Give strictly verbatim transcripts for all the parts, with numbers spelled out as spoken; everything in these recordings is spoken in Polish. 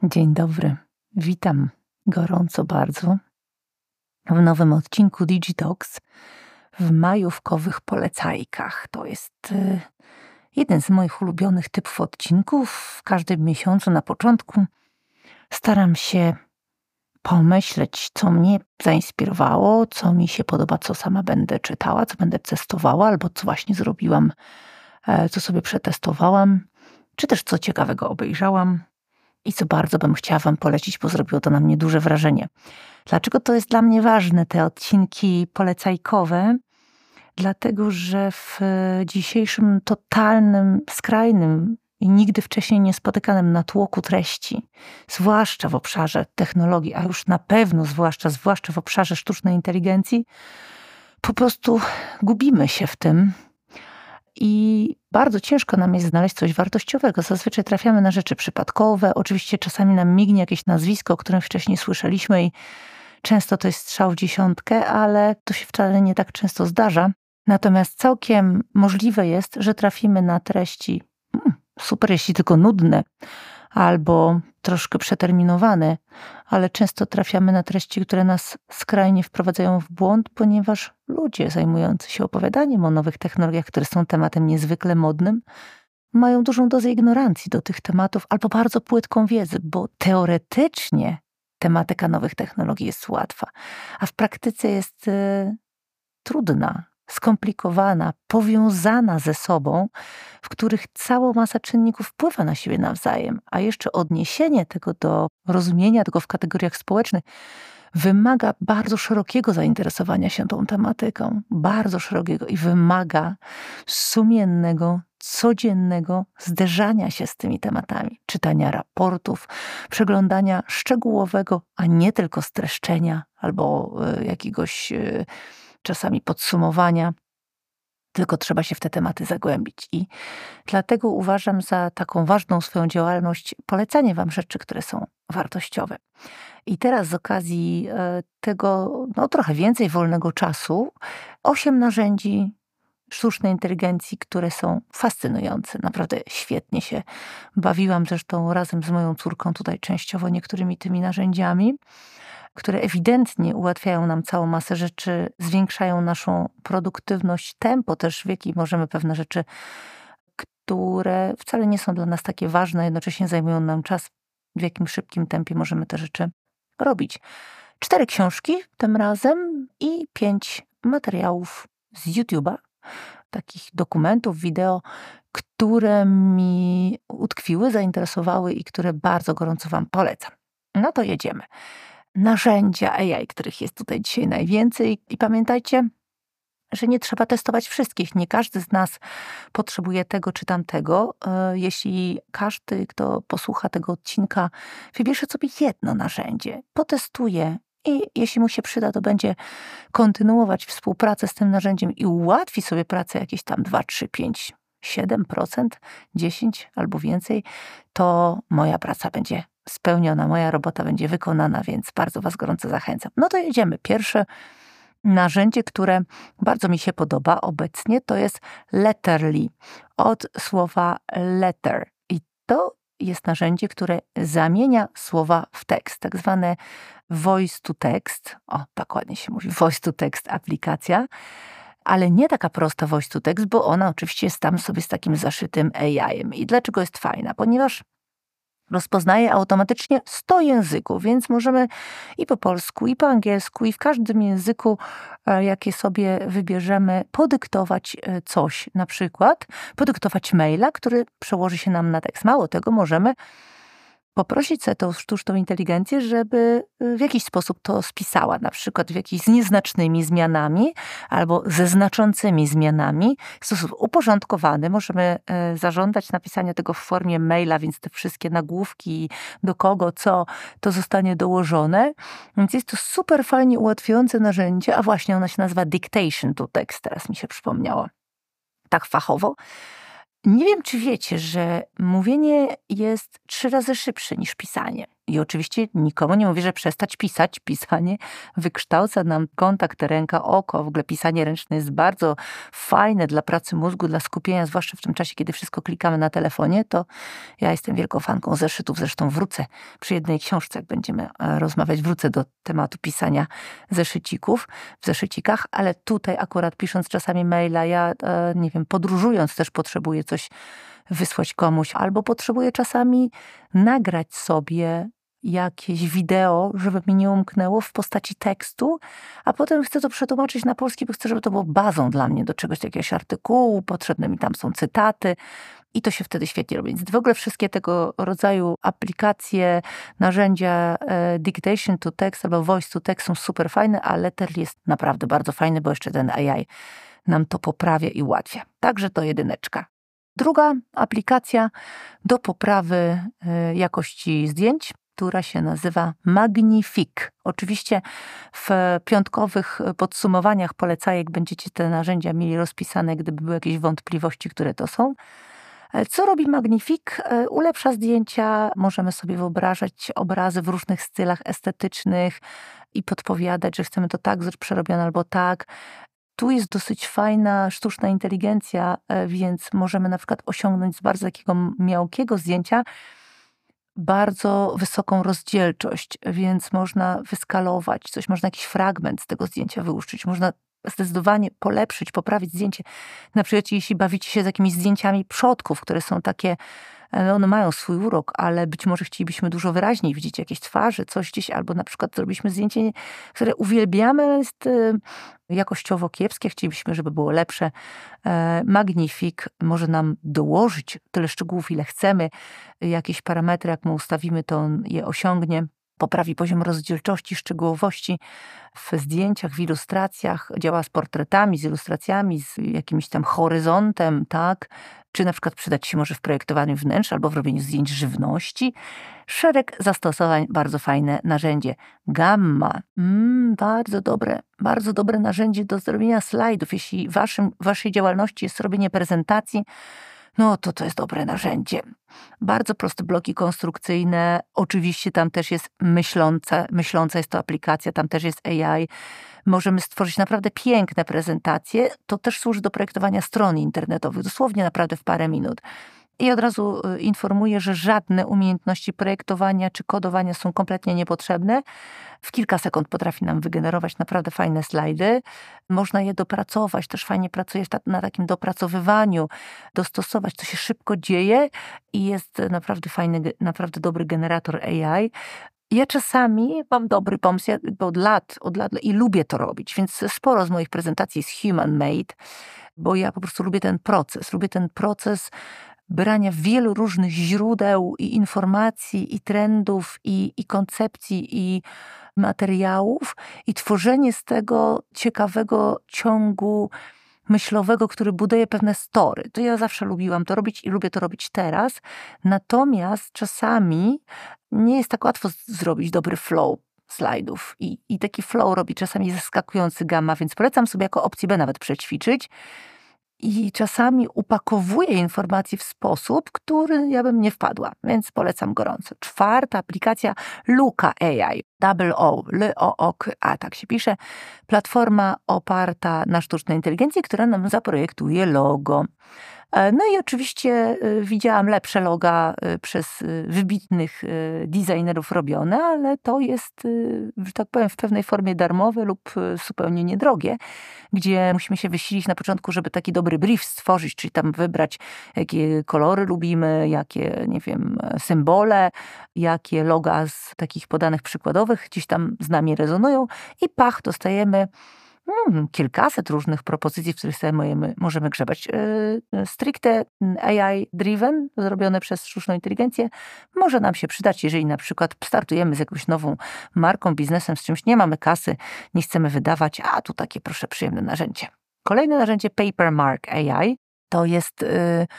Dzień dobry. Witam gorąco bardzo w nowym odcinku Digitalks w majówkowych polecajkach. To jest y, jeden z moich ulubionych typów odcinków. W każdym miesiącu na początku staram się pomyśleć, co mnie zainspirowało, co mi się podoba, co sama będę czytała, co będę testowała, albo co właśnie zrobiłam, e, co sobie przetestowałam, czy też co ciekawego obejrzałam. I co bardzo bym chciała wam polecić, bo zrobiło to na mnie duże wrażenie. Dlaczego to jest dla mnie ważne, te odcinki polecajkowe? Dlatego, że w dzisiejszym totalnym, skrajnym i nigdy wcześniej niespotykanym natłoku treści, zwłaszcza w obszarze technologii, a już na pewno zwłaszcza, zwłaszcza w obszarze sztucznej inteligencji, po prostu gubimy się w tym. I bardzo ciężko nam jest znaleźć coś wartościowego. Zazwyczaj trafiamy na rzeczy przypadkowe. Oczywiście czasami nam mignie jakieś nazwisko, o którym wcześniej słyszeliśmy i często to jest strzał w dziesiątkę, ale to się wcale nie tak często zdarza. Natomiast całkiem możliwe jest, że trafimy na treści hmm, super, jeśli tylko nudne, albo troszkę przeterminowane, ale często trafiamy na treści, które nas skrajnie wprowadzają w błąd, ponieważ ludzie zajmujący się opowiadaniem o nowych technologiach, które są tematem niezwykle modnym, mają dużą dozę ignorancji do tych tematów albo bardzo płytką wiedzy, bo teoretycznie tematyka nowych technologii jest łatwa, a w praktyce jest y, trudna, skomplikowana, powiązana ze sobą, w których cała masa czynników wpływa na siebie nawzajem, a jeszcze odniesienie tego do rozumienia tego w kategoriach społecznych wymaga bardzo szerokiego zainteresowania się tą tematyką, bardzo szerokiego i wymaga sumiennego, codziennego zderzania się z tymi tematami, czytania raportów, przeglądania szczegółowego, a nie tylko streszczenia albo y, jakiegoś y, czasami podsumowania, tylko trzeba się w te tematy zagłębić. I dlatego uważam za taką ważną swoją działalność polecanie wam rzeczy, które są wartościowe. I teraz z okazji tego, no trochę więcej wolnego czasu, osiem narzędzi sztucznej inteligencji, które są fascynujące. Naprawdę świetnie się bawiłam, zresztą razem z moją córką tutaj częściowo niektórymi tymi narzędziami, które ewidentnie ułatwiają nam całą masę rzeczy, zwiększają naszą produktywność, tempo też, w jakim możemy pewne rzeczy, które wcale nie są dla nas takie ważne, jednocześnie zajmują nam czas, w jakim szybkim tempie możemy te rzeczy robić. Cztery książki tym razem i pięć materiałów z YouTube'a, takich dokumentów, wideo, które mi utkwiły, zainteresowały i które bardzo gorąco wam polecam. No to jedziemy. Narzędzia A I, których jest tutaj dzisiaj najwięcej. I pamiętajcie, że nie trzeba testować wszystkich. Nie każdy z nas potrzebuje tego czy tamtego. Jeśli każdy, kto posłucha tego odcinka, wybierze sobie jedno narzędzie, potestuje i jeśli mu się przyda, to będzie kontynuować współpracę z tym narzędziem i ułatwi sobie pracę jakieś tam dwa, trzy, pięć, siedem procent, dziesięć albo więcej, to moja praca będzie spełniona, moja robota będzie wykonana, więc bardzo was gorąco zachęcam. No to jedziemy. Pierwsze narzędzie, które bardzo mi się podoba obecnie, to jest Letterly, od słowa letter. I to jest narzędzie, które zamienia słowa w tekst, tak zwane voice to text. O, tak ładnie się mówi, voice to text aplikacja, ale nie taka prosta voice to text, bo ona oczywiście jest tam sobie z takim zaszytym A I-em. I dlaczego jest fajna? Ponieważ rozpoznaje automatycznie sto języków, więc możemy i po polsku, i po angielsku, i w każdym języku, jakie sobie wybierzemy, podyktować coś. Na przykład podyktować maila, który przełoży się nam na tekst. Mało tego, możemy poprosić sobie tą sztuczną inteligencję, żeby w jakiś sposób to spisała, na przykład w jakichś z nieznacznymi zmianami albo ze znaczącymi zmianami. W sposób uporządkowany możemy zażądać napisania tego w formie maila, więc te wszystkie nagłówki, do kogo, co, to zostanie dołożone. Więc jest to super fajnie ułatwiające narzędzie, a właśnie ona się nazywa Dictation to Text, teraz mi się przypomniało, tak fachowo. Nie wiem, czy wiecie, że mówienie jest trzy razy szybsze niż pisanie. I oczywiście nikomu nie mówię, że przestać pisać. Pisanie wykształca nam kontakt ręka-oko. W ogóle pisanie ręczne jest bardzo fajne dla pracy mózgu, dla skupienia, zwłaszcza w tym czasie, kiedy wszystko klikamy na telefonie. To ja jestem wielką fanką zeszytów. Zresztą wrócę przy jednej książce, jak będziemy rozmawiać, wrócę do tematu pisania zeszycików w zeszycikach, ale tutaj akurat pisząc czasami maila, ja nie wiem, podróżując też potrzebuję coś wysłać komuś, albo potrzebuję czasami nagrać sobie jakieś wideo, żeby mi nie umknęło w postaci tekstu, a potem chcę to przetłumaczyć na polski, bo chcę, żeby to było bazą dla mnie do czegoś, jakiegoś artykułu, potrzebne mi tam są cytaty i to się wtedy świetnie robi. Więc w ogóle wszystkie tego rodzaju aplikacje, narzędzia e, dictation to text albo voice to text są super fajne, a Letterly jest naprawdę bardzo fajny, bo jeszcze ten A I nam to poprawia i ułatwia. Także to jedyneczka. Druga aplikacja do poprawy jakości zdjęć, która się nazywa Magnifique. Oczywiście w piątkowych podsumowaniach polecajek będziecie te narzędzia mieli rozpisane, gdyby były jakieś wątpliwości, które to są. Co robi Magnifique? Ulepsza zdjęcia, możemy sobie wyobrażać obrazy w różnych stylach estetycznych i podpowiadać, że chcemy to tak przerobione albo tak. Tu jest dosyć fajna sztuczna inteligencja, więc możemy na przykład osiągnąć z bardzo takiego miałkiego zdjęcia bardzo wysoką rozdzielczość, więc można wyskalować coś, można jakiś fragment z tego zdjęcia wyłuszczyć, można zdecydowanie polepszyć, poprawić zdjęcie. Na przykład jeśli bawicie się z jakimiś zdjęciami przodków, które są takie, one mają swój urok, ale być może chcielibyśmy dużo wyraźniej widzieć jakieś twarze, coś gdzieś, albo na przykład zrobiliśmy zdjęcie, które uwielbiamy, ale jest jakościowo kiepskie, chcielibyśmy, żeby było lepsze. Magnifique może nam dołożyć tyle szczegółów, ile chcemy, jakieś parametry, jak mu ustawimy, to on je osiągnie. Poprawi poziom rozdzielczości, szczegółowości w zdjęciach, w ilustracjach, działa z portretami, z ilustracjami, z jakimś tam horyzontem, tak? Czy na przykład przydać się może w projektowaniu wnętrz albo w robieniu zdjęć żywności. Szereg zastosowań, bardzo fajne narzędzie. Gamma, mm, bardzo dobre, bardzo dobre narzędzie do zrobienia slajdów. Jeśli waszym, waszej działalności jest robienie prezentacji, no to to jest dobre narzędzie. Bardzo proste bloki konstrukcyjne. Oczywiście tam też jest myśląca, myśląca jest to aplikacja, tam też jest A I. Możemy stworzyć naprawdę piękne prezentacje. To też służy do projektowania stron internetowych, dosłownie naprawdę w parę minut. I od razu informuję, że żadne umiejętności projektowania czy kodowania są kompletnie niepotrzebne. W kilka sekund potrafi nam wygenerować naprawdę fajne slajdy. Można je dopracować, też fajnie pracuje na takim dopracowywaniu, dostosować, to się szybko dzieje i jest naprawdę fajny, naprawdę dobry generator A I. Ja czasami mam dobry pomysł, ja od lat, od lat i lubię to robić, więc sporo z moich prezentacji jest human made, bo ja po prostu lubię ten proces, lubię ten proces brania wielu różnych źródeł i informacji, i trendów, i, i koncepcji, i materiałów i tworzenie z tego ciekawego ciągu myślowego, który buduje pewne story. To ja zawsze lubiłam to robić i lubię to robić teraz. Natomiast czasami nie jest tak łatwo zrobić dobry flow slajdów. I, i taki flow robi czasami zaskakujący Gamma, więc polecam sobie jako opcję B nawet przećwiczyć. I czasami upakowuję informacje w sposób, który ja bym nie wpadła, więc polecam gorąco. Czwarta aplikacja Luka A I, double O, L O O K A, tak się pisze. Platforma oparta na sztucznej inteligencji, która nam zaprojektuje logo. No i oczywiście widziałam lepsze loga przez wybitnych designerów robione, ale to jest, że tak powiem, w pewnej formie darmowe lub zupełnie niedrogie, gdzie musimy się wysilić na początku, żeby taki dobry brief stworzyć, czyli tam wybrać, jakie kolory lubimy, jakie, nie wiem, symbole, jakie loga z takich podanych przykładowych gdzieś tam z nami rezonują i pach, dostajemy Hmm, kilkaset różnych propozycji, w których sobie możemy, możemy grzebać. Yy, stricte A I-driven, zrobione przez sztuczną inteligencję, może nam się przydać, jeżeli na przykład startujemy z jakąś nową marką, biznesem, z czymś nie mamy kasy, nie chcemy wydawać, a tu takie proszę przyjemne narzędzie. Kolejne narzędzie Papermark A I to jest Yy,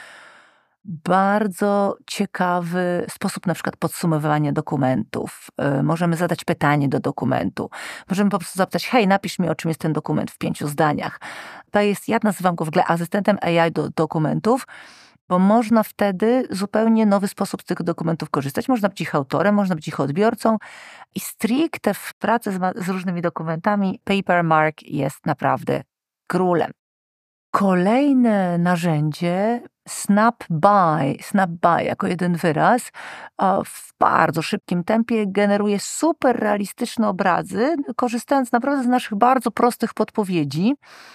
bardzo ciekawy sposób na przykład podsumowywania dokumentów. Możemy zadać pytanie do dokumentu. Możemy po prostu zapytać, hej, napisz mi, o czym jest ten dokument w pięciu zdaniach. To jest, ja nazywam go w ogóle asystentem A I do dokumentów. bo można wtedy zupełnie nowy sposób z tych dokumentów korzystać. Można być ich autorem, można być ich odbiorcą i stricte w pracy z, z różnymi dokumentami Papermark jest naprawdę królem. Kolejne narzędzie SnapBuy, SnapBuy jako jeden wyraz, w bardzo szybkim tempie generuje super realistyczne obrazy, korzystając naprawdę z naszych bardzo prostych podpowiedzi.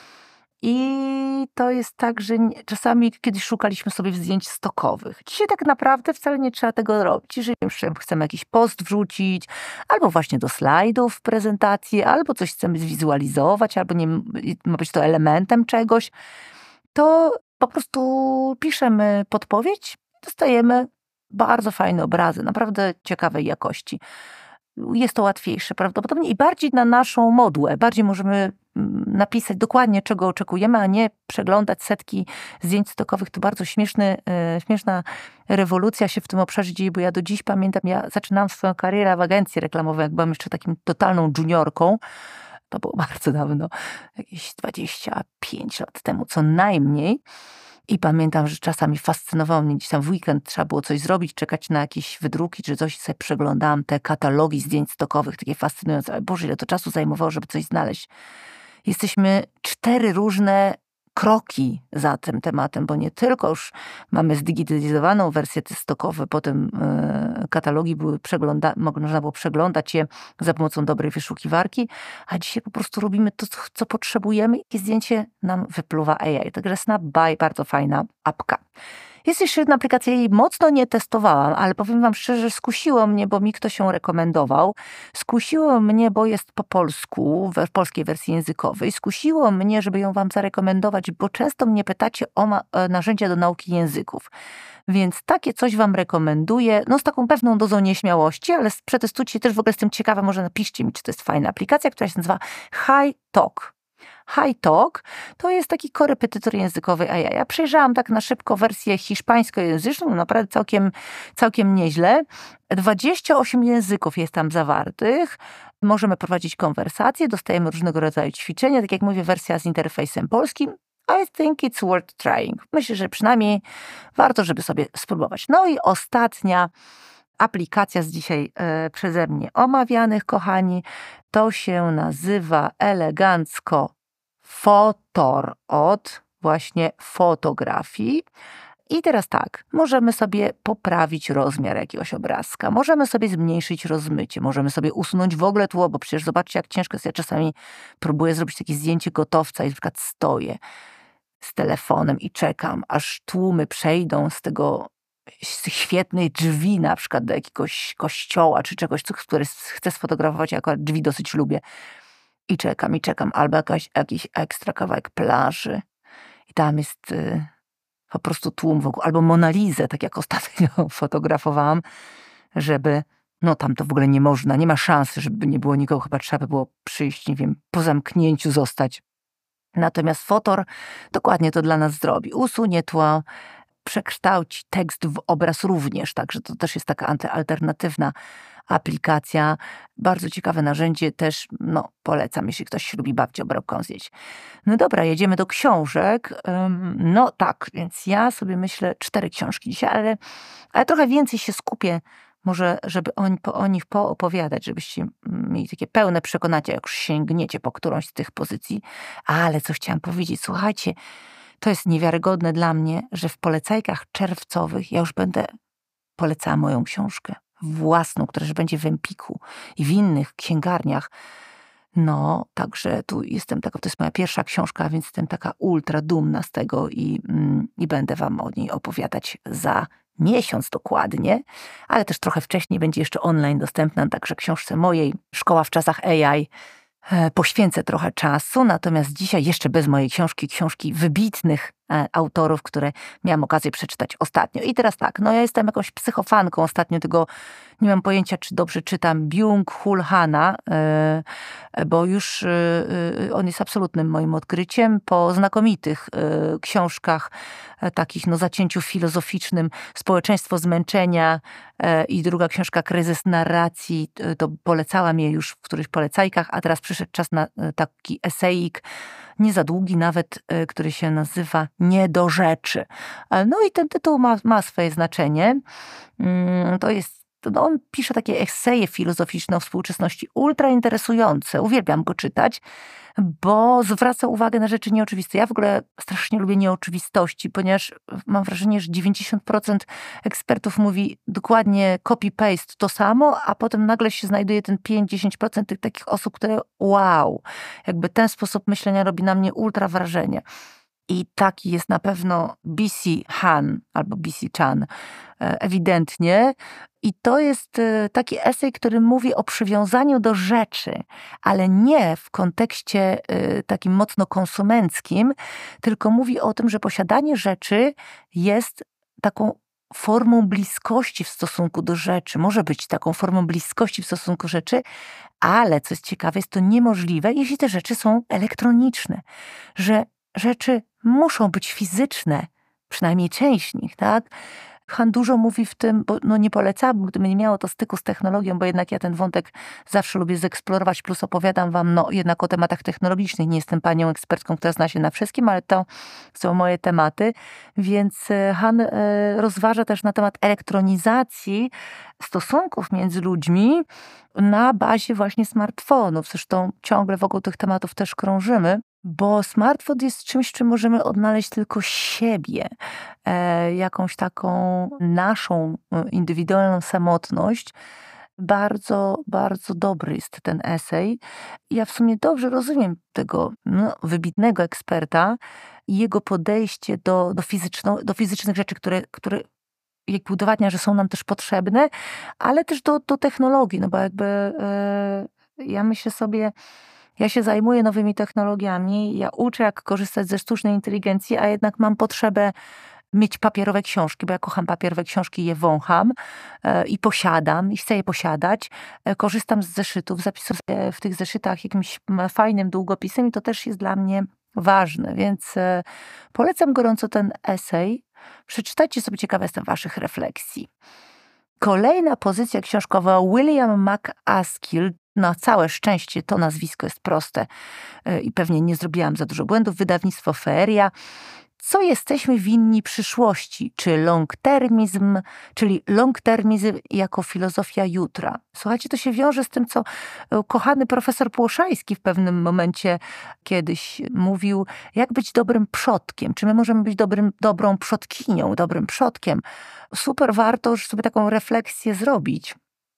I to jest tak, że nie, czasami kiedyś szukaliśmy sobie zdjęć stokowych. Dzisiaj tak naprawdę wcale nie trzeba tego robić. Jeżeli chcemy jakiś post wrzucić, albo właśnie do slajdów prezentacji, albo coś chcemy zwizualizować, albo nie ma być to elementem czegoś, to po prostu piszemy podpowiedź i dostajemy bardzo fajne obrazy, naprawdę ciekawej jakości. Jest to łatwiejsze prawdopodobnie i bardziej na naszą modłę. Bardziej możemy napisać dokładnie, czego oczekujemy, a nie przeglądać setki zdjęć stokowych. To bardzo śmieszny, e, śmieszna rewolucja się w tym obszarze dzieje, bo ja do dziś pamiętam, ja zaczynałam swoją karierę w agencji reklamowej, jak byłam jeszcze takim totalną juniorką. To było bardzo dawno, jakieś dwadzieścia pięć lat temu co najmniej. I pamiętam, że czasami fascynowało mnie, gdzieś tam w weekend trzeba było coś zrobić, czekać na jakieś wydruki czy coś i sobie przeglądałam te katalogi zdjęć stokowych, takie fascynujące. Ale Boże, ile to czasu zajmowało, żeby coś znaleźć. Jesteśmy cztery różne kroki za tym tematem, bo nie tylko już mamy zdigitalizowaną wersję te stokowe, potem yy, katalogi były przegląda, można było przeglądać je za pomocą dobrej wyszukiwarki, a dzisiaj po prostu robimy to, co potrzebujemy i zdjęcie nam wypluwa A I. Także SnapBuy, bardzo fajna apka. Jest jeszcze jedna aplikacja, jej mocno nie testowałam, ale powiem wam szczerze, że skusiło mnie, bo mi ktoś ją rekomendował. Skusiło mnie, bo jest po polsku, w polskiej wersji językowej. Skusiło mnie, żeby ją wam zarekomendować, bo często mnie pytacie o ma- narzędzia do nauki języków. Więc takie coś wam rekomenduję, no z taką pewną dozą nieśmiałości, ale przetestujcie też, w ogóle jestem ciekawa, może napiszcie mi, czy to jest fajna aplikacja, która się nazywa HiTalk. HiTalk to jest taki korepetytor językowy A I. Ja przejrzałam tak na szybko wersję hiszpańskojęzyczną, naprawdę całkiem, całkiem nieźle. dwadzieścia osiem języków jest tam zawartych. Możemy prowadzić konwersacje, dostajemy różnego rodzaju ćwiczenia. Tak jak mówię, wersja z interfejsem polskim. I think it's worth trying. Myślę, że przynajmniej warto, żeby sobie spróbować. No i ostatnia aplikacja z dzisiaj e, przeze mnie omawianych, kochani, to się nazywa elegancko Fotor od właśnie fotografii. I teraz tak, możemy sobie poprawić rozmiar jakiegoś obrazka, możemy sobie zmniejszyć rozmycie, możemy sobie usunąć w ogóle tło, bo przecież zobaczcie, jak ciężko jest. Ja czasami próbuję zrobić takie zdjęcie gotowca i na przykład stoję z telefonem i czekam, aż tłumy przejdą z tego z tych świetnych drzwi, na przykład do jakiegoś kościoła czy czegoś, które chcę sfotografować, ja akurat drzwi dosyć lubię. I czekam, i czekam, albo jakaś, jakiś ekstra kawałek plaży i tam jest y, po prostu tłum wokół, albo Mona Lizę, tak jak ostatnio fotografowałam, żeby, no tam to w ogóle nie można, nie ma szansy, żeby nie było nikogo, chyba trzeba by było przyjść, nie wiem, po zamknięciu zostać. Natomiast Fotor dokładnie to dla nas zrobi. Usunie tło, przekształci tekst w obraz również, także to też jest taka alternatywna aplikacja. Bardzo ciekawe narzędzie, też no, polecam, jeśli ktoś lubi babcię brałką zjeść. No dobra, jedziemy do książek. No tak, więc ja sobie myślę cztery książki dzisiaj, ale, ale trochę więcej się skupię, może żeby o, po, o nich poopowiadać, żebyście mieli takie pełne przekonanie, jak już sięgniecie po którąś z tych pozycji. Ale co chciałam powiedzieć, słuchajcie, to jest niewiarygodne dla mnie, że w polecajkach czerwcowych ja już będę polecała moją książkę własną, która już będzie w Empiku i w innych księgarniach. No, także tu jestem taka, to jest moja pierwsza książka, więc jestem taka ultra dumna z tego i, mm, i będę wam o niej opowiadać za miesiąc dokładnie, ale też trochę wcześniej będzie jeszcze online dostępna, także książce mojej Szkoła w czasach A I poświęcę trochę czasu, natomiast dzisiaj jeszcze bez mojej książki, książki wybitnych e, autorów, które miałam okazję przeczytać ostatnio. I teraz tak, no ja jestem jakąś psychofanką ostatnio, tego nie mam pojęcia, czy dobrze czytam, Byung-Chul Hana, e, bo już e, on jest absolutnym moim odkryciem po znakomitych e, książkach e, takich, no zacięciu filozoficznym, Społeczeństwo zmęczenia e, i druga książka, Kryzys narracji, to polecałam je już w którychś polecajkach, a teraz przyszedł czas na taki esejik, nie za długi nawet, który się nazywa nie do rzeczy. No i ten tytuł ma, ma swoje znaczenie. To jest, no on pisze takie eseje filozoficzne o współczesności, ultra interesujące. Uwielbiam go czytać, bo zwraca uwagę na rzeczy nieoczywiste. Ja w ogóle strasznie lubię nieoczywistości, ponieważ mam wrażenie, że dziewięćdziesiąt procent ekspertów mówi dokładnie copy-paste to samo, a potem nagle się znajduje ten pięć do dziesięciu procent tych takich osób, które wow, jakby ten sposób myślenia robi na mnie ultra wrażenie. I taki jest na pewno B C Han albo B C Chan, ewidentnie. I to jest taki esej, który mówi o przywiązaniu do rzeczy, ale nie w kontekście takim mocno konsumenckim, tylko mówi o tym, że posiadanie rzeczy jest taką formą bliskości w stosunku do rzeczy. Może być taką formą bliskości w stosunku do rzeczy, ale co jest ciekawe, jest to niemożliwe, jeśli te rzeczy są elektroniczne. Że rzeczy muszą być fizyczne, przynajmniej część z nich, tak? Han dużo mówi w tym, bo no nie polecałabym, gdyby nie miało to styku z technologią, bo jednak ja ten wątek zawsze lubię zeksplorować, plus opowiadam wam no jednak o tematach technologicznych. Nie jestem panią ekspertką, która zna się na wszystkim, ale to są moje tematy. Więc Han rozważa też na temat elektronizacji stosunków między ludźmi na bazie właśnie smartfonów. Zresztą ciągle wokół tych tematów też krążymy. Bo smartfon jest czymś, czym możemy odnaleźć tylko siebie, e, jakąś taką naszą indywidualną samotność. Bardzo, bardzo dobry jest ten esej. Ja w sumie dobrze rozumiem tego no, wybitnego eksperta i jego podejście do, do, fizyczno, do fizycznych rzeczy, które, które jakby udowadnia, że są nam też potrzebne, ale też do, do technologii, no bo jakby e, ja myślę sobie, ja się zajmuję nowymi technologiami, ja uczę, jak korzystać ze sztucznej inteligencji, a jednak mam potrzebę mieć papierowe książki, bo ja kocham papierowe książki, je wącham e, i posiadam, i chcę je posiadać. E, korzystam z zeszytów, zapisuję w tych zeszytach jakimś fajnym długopisem i to też jest dla mnie ważne, więc e, polecam gorąco ten esej. Przeczytajcie sobie, ciekawa jestem waszych refleksji. Kolejna pozycja książkowa William McAskill. Na całe szczęście to nazwisko jest proste i pewnie nie zrobiłam za dużo błędów. Wydawnictwo Feeria. Co jesteśmy winni przyszłości? Czy long-termizm, czyli long-termizm jako filozofia jutra. Słuchajcie, to się wiąże z tym, co kochany profesor Płoszański w pewnym momencie kiedyś mówił, jak być dobrym przodkiem. Czy my możemy być dobrym, dobrą przodkinią, dobrym przodkiem? Super, warto już sobie taką refleksję zrobić.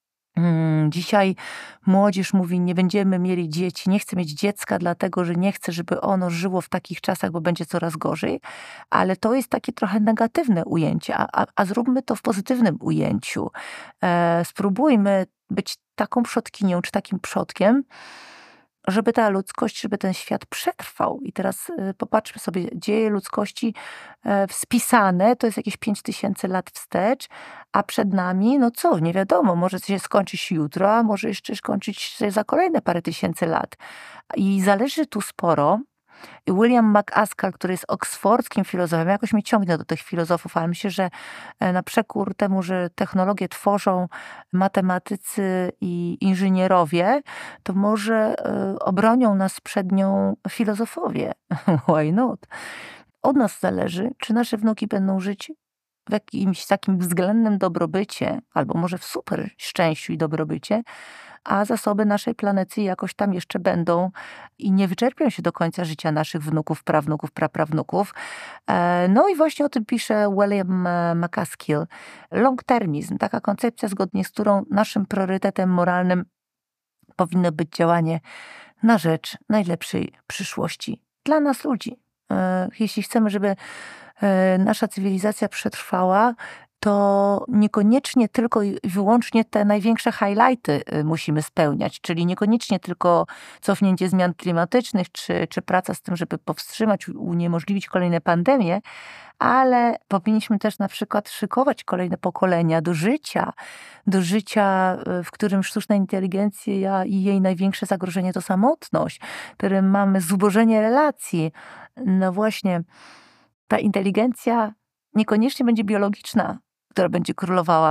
Dzisiaj młodzież mówi, nie będziemy mieli dzieci, nie chcę mieć dziecka, dlatego że nie chcę, żeby ono żyło w takich czasach, bo będzie coraz gorzej, ale to jest takie trochę negatywne ujęcie, a, a, a zróbmy to w pozytywnym ujęciu. E, spróbujmy być taką przodkinią, czy takim przodkiem, żeby ta ludzkość, żeby ten świat przetrwał. I teraz y, popatrzmy sobie, dzieje ludzkości y, spisane, to jest jakieś pięć tysięcy lat wstecz, a przed nami, no co, nie wiadomo, może się skończyć jutro, a może jeszcze skończyć się za kolejne parę tysięcy lat. I zależy tu sporo. I William McAskill, który jest oksfordzkim filozofem, jakoś mnie ciągnie do tych filozofów, ale myślę, że na przekór temu, że technologię tworzą matematycy i inżynierowie, to może obronią nas przed nią filozofowie. Why not? Od nas zależy, czy nasze wnuki będą żyć w jakimś takim względnym dobrobycie, albo może w super szczęściu i dobrobycie, a zasoby naszej planety jakoś tam jeszcze będą i nie wyczerpią się do końca życia naszych wnuków, prawnuków, praprawnuków. No i właśnie o tym pisze William McAskill. Long-termizm, taka koncepcja, zgodnie z którą naszym priorytetem moralnym powinno być działanie na rzecz najlepszej przyszłości dla nas ludzi. Jeśli chcemy, żeby nasza cywilizacja przetrwała, to niekoniecznie tylko i wyłącznie te największe highlighty musimy spełniać, czyli niekoniecznie tylko cofnięcie zmian klimatycznych, czy, czy praca z tym, żeby powstrzymać, uniemożliwić kolejne pandemie, ale powinniśmy też na przykład szykować kolejne pokolenia do życia, do życia, w którym sztuczna inteligencja i jej największe zagrożenie to samotność, w którym mamy zubożenie relacji. No właśnie, ta inteligencja niekoniecznie będzie biologiczna, która będzie królowała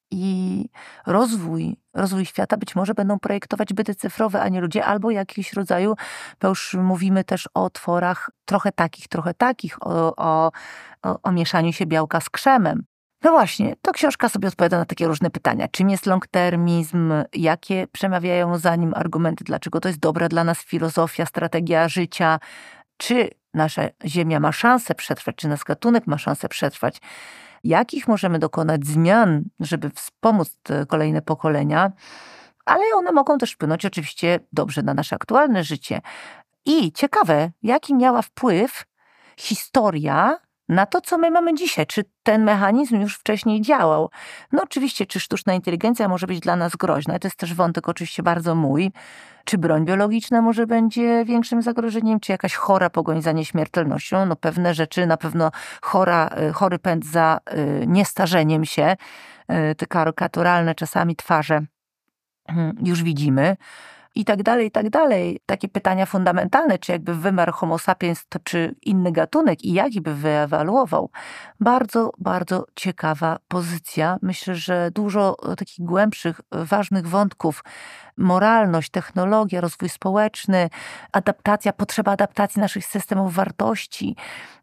i rozwój, rozwój świata być może będą projektować byty cyfrowe, a nie ludzie, albo jakiegoś rodzaju, bo już mówimy też o tworach trochę takich, trochę takich, o, o, o, o mieszaniu się białka z krzemem. No właśnie, to książka sobie odpowiada na takie różne pytania. Czym jest longtermizm? Jakie przemawiają za nim argumenty? Dlaczego to jest dobra dla nas filozofia, strategia życia? Czy nasza Ziemia ma szansę przetrwać? Czy nasz gatunek ma szansę przetrwać? Jakich możemy dokonać zmian, żeby wspomóc te kolejne pokolenia? Ale one mogą też wpłynąć oczywiście dobrze na nasze aktualne życie. I ciekawe, jaki miała wpływ historia na to, co my mamy dzisiaj. Czy ten mechanizm już wcześniej działał? No oczywiście, czy sztuczna inteligencja może być dla nas groźna? To jest też wątek oczywiście bardzo mój. Czy broń biologiczna może będzie większym zagrożeniem? Czy jakaś chora pogoń za nieśmiertelnością? No pewne rzeczy, na pewno chora, chory pęd za y, niestarzeniem się. Y, te karykaturalne czasami twarze y, już widzimy. I tak dalej, i tak dalej. Takie pytania fundamentalne, czy jakby wymarł homo sapiens, to czy inny gatunek i jaki by wyewaluował. Bardzo, bardzo ciekawa pozycja. Myślę, że dużo takich głębszych, ważnych wątków. Moralność, technologia, rozwój społeczny, adaptacja, potrzeba adaptacji naszych systemów wartości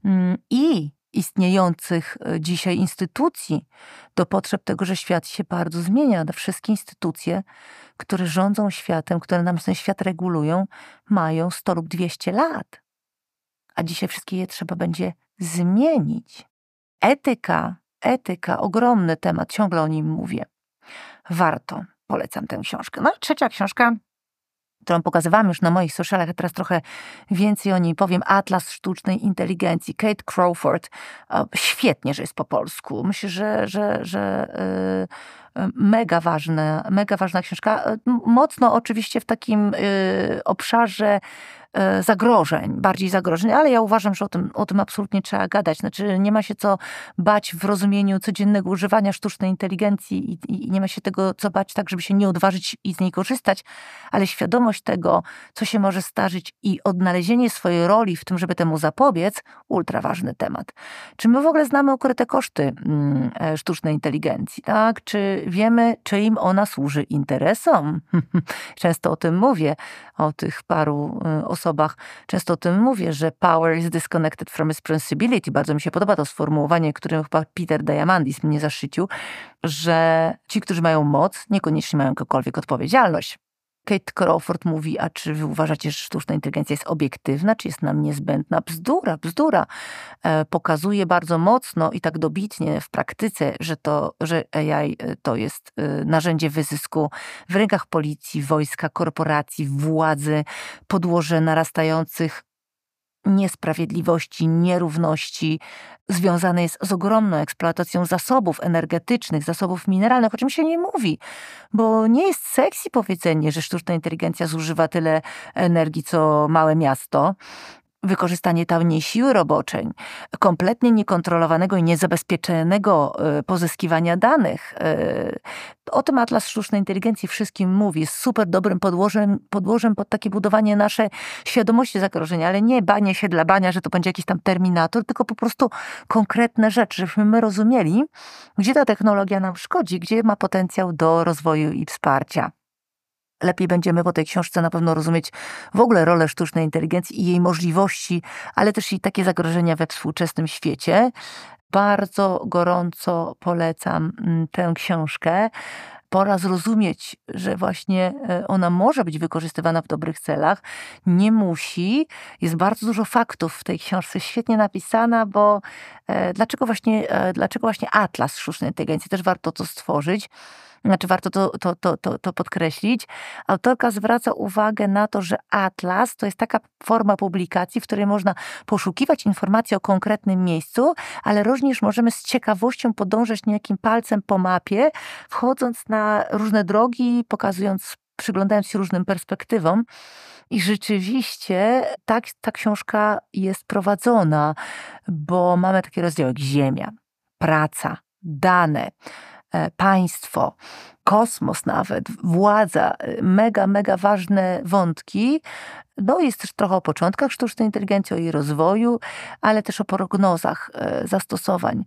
i istniejących dzisiaj instytucji do potrzeb tego, że świat się bardzo zmienia. Te wszystkie instytucje, które rządzą światem, które nam ten świat regulują, mają sto lub dwieście lat. A dzisiaj wszystkie je trzeba będzie zmienić. Etyka, etyka, ogromny temat, ciągle o nim mówię. Warto, polecam tę książkę. No i trzecia książka, którą pokazywałam już na moich socialach, a teraz trochę więcej o niej powiem. Atlas sztucznej inteligencji, Kate Crawford. Świetnie, że jest po polsku. Myślę, że, że, że yy, mega ważna, mega ważna książka. Mocno oczywiście w takim yy, obszarze zagrożeń, bardziej zagrożeń, ale ja uważam, że o tym, o tym absolutnie trzeba gadać. Znaczy nie ma się co bać w rozumieniu codziennego używania sztucznej inteligencji i, i nie ma się tego co bać tak, żeby się nie odważyć i z niej korzystać, ale świadomość tego, co się może zdarzyć i odnalezienie swojej roli w tym, żeby temu zapobiec, ultra ważny temat. Czy my w ogóle znamy ukryte koszty mm, sztucznej inteligencji, tak? Czy wiemy, czyim ona służy interesom? Często o tym mówię, o tych paru osobach, osobach. Często o tym mówię, że power is disconnected from responsibility. Bardzo mi się podoba to sformułowanie, którym chyba Peter Diamandis mnie zaszczycił, że ci, którzy mają moc, niekoniecznie mają jakąkolwiek odpowiedzialność. Kate Crawford mówi, a czy wy uważacie, że sztuczna inteligencja jest obiektywna, czy jest nam niezbędna? Bzdura, bzdura. E, pokazuje bardzo mocno i tak dobitnie w praktyce, że, to, że A I to jest e, narzędzie wyzysku w rękach policji, wojska, korporacji, władzy, podłoże narastających niesprawiedliwości, nierówności, związane jest z ogromną eksploatacją zasobów energetycznych, zasobów mineralnych, o czym się nie mówi, bo nie jest sexy powiedzenie, że sztuczna inteligencja zużywa tyle energii, co małe miasto. Wykorzystanie tanniej siły roboczej, kompletnie niekontrolowanego i niezabezpieczonego pozyskiwania danych. O tym Atlas Sztucznej Inteligencji wszystkim mówi. Jest super dobrym podłożem, podłożem pod takie budowanie naszej świadomości zagrożenia, ale nie banie się dla bania, że to będzie jakiś tam terminator, tylko po prostu konkretne rzeczy, żebyśmy my rozumieli, gdzie ta technologia nam szkodzi, gdzie ma potencjał do rozwoju i wsparcia. Lepiej będziemy po tej książce na pewno rozumieć w ogóle rolę sztucznej inteligencji i jej możliwości, ale też i takie zagrożenia we współczesnym świecie. Bardzo gorąco polecam tę książkę. Pora zrozumieć, że właśnie ona może być wykorzystywana w dobrych celach. Nie musi. Jest bardzo dużo faktów w tej książce. Świetnie napisana, bo dlaczego właśnie, dlaczego właśnie Atlas Sztucznej Inteligencji? Też warto to stworzyć. Znaczy warto to, to, to, to, to podkreślić. Autorka zwraca uwagę na to, że Atlas to jest taka forma publikacji, w której można poszukiwać informacji o konkretnym miejscu, ale również możemy z ciekawością podążać niejakim palcem po mapie, wchodząc na różne drogi, pokazując, przyglądając się różnym perspektywom. I rzeczywiście tak ta książka jest prowadzona, bo mamy takie rozdziały jak ziemia, praca, dane, państwo, kosmos nawet, władza, mega, mega ważne wątki. No jest też trochę o początkach sztucznej inteligencji, o jej rozwoju, ale też o prognozach zastosowań.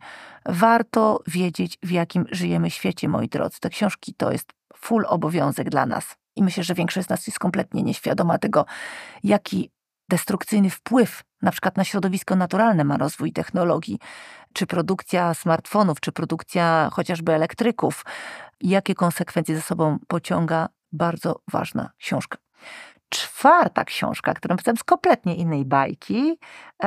Warto wiedzieć, w jakim żyjemy świecie, moi drodzy. Te książki to jest full obowiązek dla nas. I myślę, że większość z nas jest kompletnie nieświadoma tego, jaki destrukcyjny wpływ na przykład na środowisko naturalne ma rozwój technologii, czy produkcja smartfonów, czy produkcja chociażby elektryków. Jakie konsekwencje ze sobą pociąga bardzo ważna książka. Czwarta książka, którą napisałam z kompletnie innej bajki,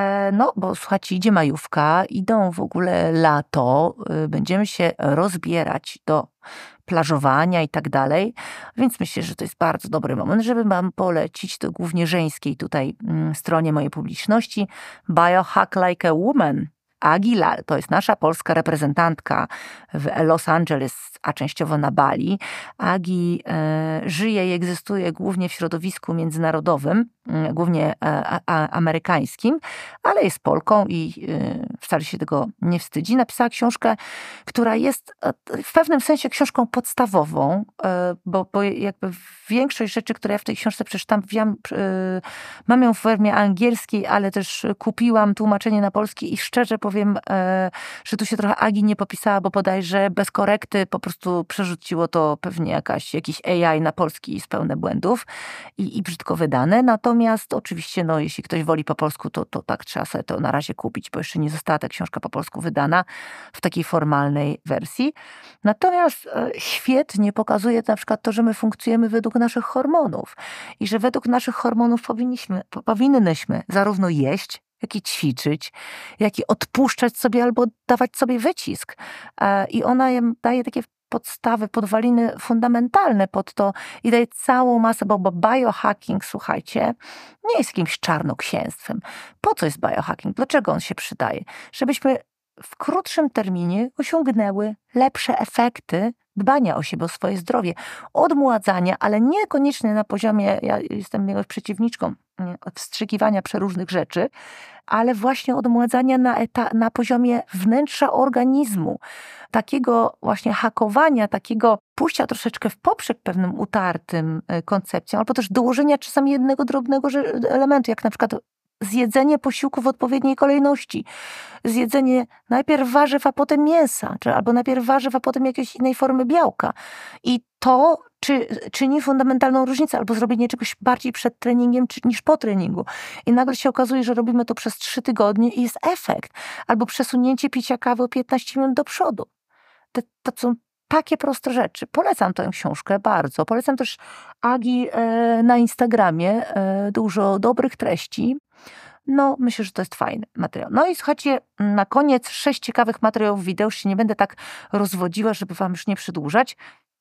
no bo słuchajcie, idzie majówka, idą w ogóle lato, będziemy się rozbierać do plażowania i tak dalej, więc myślę, że to jest bardzo dobry moment, żeby wam polecić, to głównie żeńskiej tutaj stronie mojej publiczności, Biohack Like a Woman. Aguilar, to jest nasza polska reprezentantka w Los Angeles, a częściowo na Bali. Agi e, żyje i egzystuje głównie w środowisku międzynarodowym, e, głównie e, a, amerykańskim, ale jest Polką i e, wcale się tego nie wstydzi. Napisała książkę, która jest e, w pewnym sensie książką podstawową, e, bo, bo jakby większość rzeczy, które ja w tej książce przeczytam, wiem, e, mam ją w formie angielskiej, ale też kupiłam tłumaczenie na polski i szczerze powiem, e, że tu się trochę Agi nie popisała, bo bodajże bez korekty po prostu przerzuciło to pewnie jakaś, jakiś A I na polski i z pełne błędów i, i brzydko wydane. Natomiast oczywiście, no, jeśli ktoś woli po polsku, to, to tak trzeba sobie to na razie kupić, bo jeszcze nie została ta książka po polsku wydana w takiej formalnej wersji. Natomiast e, świetnie pokazuje na przykład to, że my funkcjonujemy według naszych hormonów i że według naszych hormonów powinniśmy, powinnyśmy zarówno jeść, jak i ćwiczyć, jak i odpuszczać sobie albo dawać sobie wycisk. I ona daje takie podstawy, podwaliny fundamentalne pod to i daje całą masę, bo, bo biohacking, słuchajcie, nie jest jakimś czarnoksięstwem. Po co jest biohacking? Dlaczego on się przydaje? Żebyśmy w krótszym terminie osiągnęły lepsze efekty dbania o siebie, o swoje zdrowie, odmładzania, ale niekoniecznie na poziomie, ja jestem jego przeciwniczką, wstrzykiwania przeróżnych rzeczy, ale właśnie odmładzania na, eta, na poziomie wnętrza organizmu. Takiego właśnie hakowania, takiego pójścia troszeczkę w poprzek pewnym utartym koncepcjom, albo też dołożenia czasami jednego drobnego elementu, jak na przykład zjedzenie posiłku w odpowiedniej kolejności. Zjedzenie najpierw warzyw, a potem mięsa, czy albo najpierw warzyw, a potem jakiejś innej formy białka. I to czy, czyni fundamentalną różnicę, albo zrobienie czegoś bardziej przed treningiem czy, niż po treningu. I nagle się okazuje, że robimy to przez trzy tygodnie i jest efekt. Albo przesunięcie picia kawy o piętnaście minut do przodu. To, to są takie proste rzeczy. Polecam tę książkę bardzo. Polecam też Agi e, na Instagramie. E, dużo dobrych treści. No, myślę, że to jest fajny materiał. No i słuchajcie, na koniec sześć ciekawych materiałów wideo. Już się nie będę tak rozwodziła, żeby wam już nie przedłużać.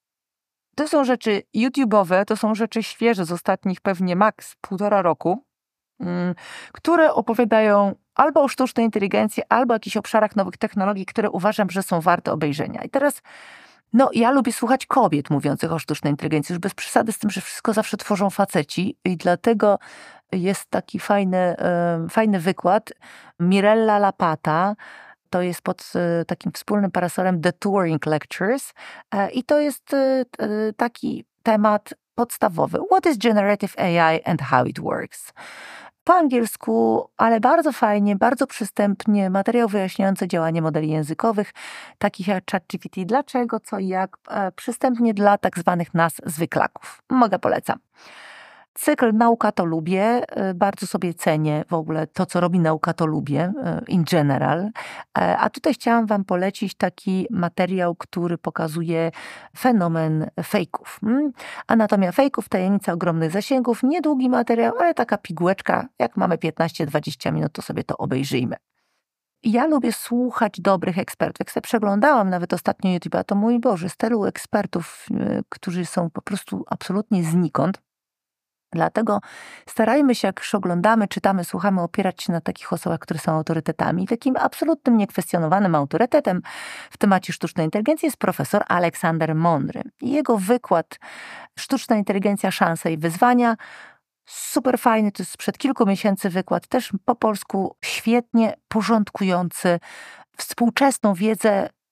To są rzeczy YouTube'owe, to są rzeczy świeże z ostatnich pewnie maks półtora roku, mm, które opowiadają albo o sztucznej inteligencji, albo o jakichś obszarach nowych technologii, które uważam, że są warte obejrzenia. I teraz, no, ja lubię słuchać kobiet mówiących o sztucznej inteligencji, już bez przesady z tym, że wszystko zawsze tworzą faceci i dlatego jest taki fajny, fajny wykład. Mirella Lapata, to jest pod takim wspólnym parasolem The Turing Lectures i to jest taki temat podstawowy. What is generative A I and how it works? Po angielsku, ale bardzo fajnie, bardzo przystępnie, materiał wyjaśniający działanie modeli językowych, takich jak ChatGPT, dlaczego, co i jak, przystępnie dla tak zwanych nas zwyklaków. Mogę, polecam. Cykl Nauka to lubię, bardzo sobie cenię w ogóle to, co robi Nauka to lubię, in general. A tutaj chciałam wam polecić taki materiał, który pokazuje fenomen fejków. Anatomia fejków, tajemnica ogromnych zasięgów, niedługi materiał, ale taka pigułeczka, jak mamy piętnaście dwadzieścia minut, to sobie to obejrzyjmy. Ja lubię słuchać dobrych ekspertów. Jak sobie przeglądałam nawet ostatnio YouTube'a, to mój Boże, z tylu ekspertów, którzy są po prostu absolutnie znikąd. Dlatego starajmy się, jak już oglądamy, czytamy, słuchamy, opierać się na takich osobach, które są autorytetami. Takim absolutnym, niekwestionowanym autorytetem w temacie sztucznej inteligencji jest profesor Aleksander Mądry. I jego wykład Sztuczna inteligencja, szanse i wyzwania, super fajny, to jest sprzed kilku miesięcy wykład, też po polsku świetnie porządkujący współczesną wiedzę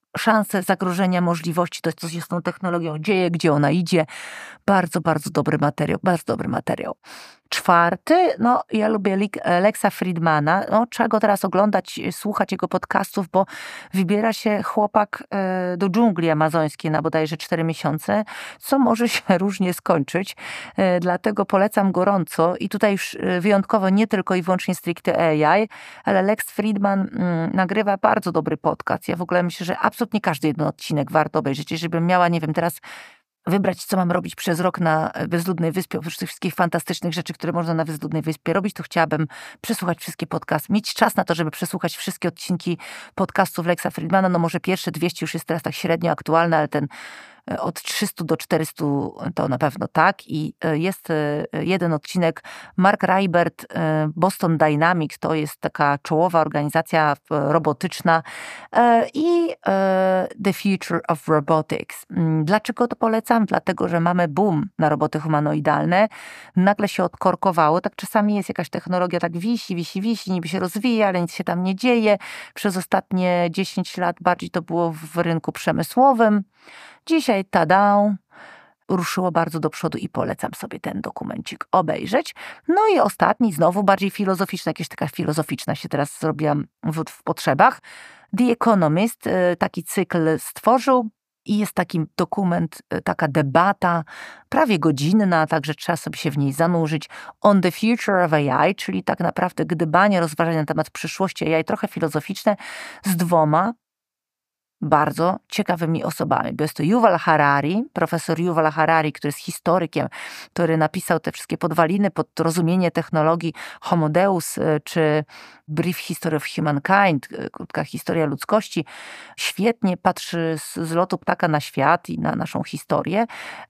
szanse, zagrożenia, możliwości, to co się z tą technologią dzieje, gdzie ona idzie. Bardzo, bardzo dobry materiał, bardzo dobry materiał. Czwarty, no ja lubię Lexa Fridmana, no trzeba go teraz oglądać, słuchać jego podcastów, bo wybiera się chłopak do dżungli amazońskiej na bodajże cztery miesiące, co może się różnie skończyć, dlatego polecam gorąco i tutaj już wyjątkowo nie tylko i wyłącznie stricte A I, ale Lex Fridman nagrywa bardzo dobry podcast. Ja w ogóle myślę, że absolutnie każdy jeden odcinek warto obejrzeć. Jeżeli bym miała, nie wiem, teraz wybrać, co mam robić przez rok na bezludnej wyspie, oprócz tych wszystkich fantastycznych rzeczy, które można na bezludnej wyspie robić, to chciałabym przesłuchać wszystkie podcasty, mieć czas na to, żeby przesłuchać wszystkie odcinki podcastów Lexa Fridmana. No może pierwsze dwieście już jest teraz tak średnio aktualne, ale ten od trzystu do czterystu to na pewno tak. I jest jeden odcinek, Mark Reibert, Boston Dynamics, to jest taka czołowa organizacja robotyczna i The Future of Robotics. Dlaczego to polecam? Dlatego, że mamy boom na roboty humanoidalne. Nagle się odkorkowało. Tak czasami jest jakaś technologia, tak wisi, wisi, wisi, niby się rozwija, ale nic się tam nie dzieje. Przez ostatnie dziesięć lat bardziej to było w rynku przemysłowym. Dzisiaj, tada, ruszyło bardzo do przodu i polecam sobie ten dokumencik obejrzeć. No i ostatni, znowu bardziej filozoficzny, jakaś taka filozoficzna się teraz zrobiłam w, w potrzebach. The Economist taki cykl stworzył i jest taki dokument, taka debata, prawie godzinna, także trzeba sobie się w niej zanurzyć. On the Future of A I, czyli tak naprawdę gdybanie, rozważanie na temat przyszłości A I, trochę filozoficzne, z dwoma bardzo ciekawymi osobami. Bo jest to Yuval Harari, profesor Yuval Harari, który jest historykiem, który napisał te wszystkie podwaliny pod rozumienie technologii Homo Deus, czy Brief History of Humankind, krótka historia ludzkości. Świetnie patrzy z, z lotu ptaka na świat i na naszą historię.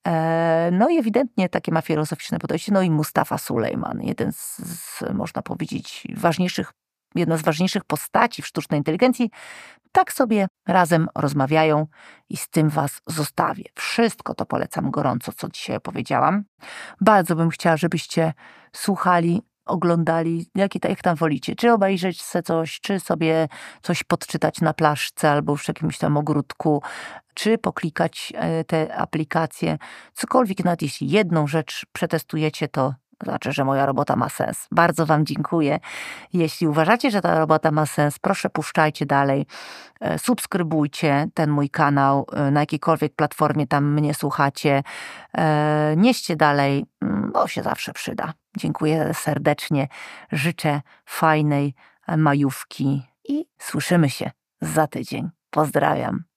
No i ewidentnie takie ma filozoficzne podejście. No i Mustafa Sulejman, jeden z, z można powiedzieć, ważniejszych jedna z ważniejszych postaci w sztucznej inteligencji, tak sobie razem rozmawiają i z tym was zostawię. Wszystko to polecam gorąco, co dzisiaj opowiedziałam. Bardzo bym chciała, żebyście słuchali, oglądali, jak, jak tam wolicie. Czy obejrzeć sobie coś, czy sobie coś podczytać na plaszce albo w jakimś tam ogródku, czy poklikać te aplikacje. Cokolwiek, nawet jeśli jedną rzecz przetestujecie, to znaczy, że moja robota ma sens. Bardzo wam dziękuję. Jeśli uważacie, że ta robota ma sens, proszę puszczajcie dalej. Subskrybujcie ten mój kanał na jakiejkolwiek platformie tam mnie słuchacie. Nieście dalej, bo się zawsze przyda. Dziękuję serdecznie. Życzę fajnej majówki i słyszymy się za tydzień. Pozdrawiam.